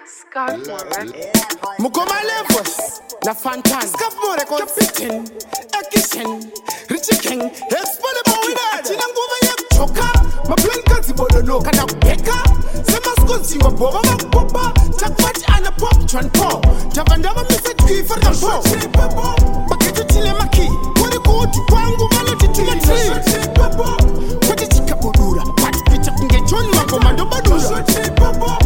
Mukoma levels, na fantan. Skapmore kwa pitin, ekishen, richiking, expole mawina. China nguva ya choka, maplen kazi bodono kana beka. Sema skonsi wa boba mapopa, chakwati ana pop tran pop. Javandava message kifa na pop. Baketo chile maki, wale kuoti kwangu malo tituma tree. Kwati chika bodura, pati picha kunge John Makomando badura.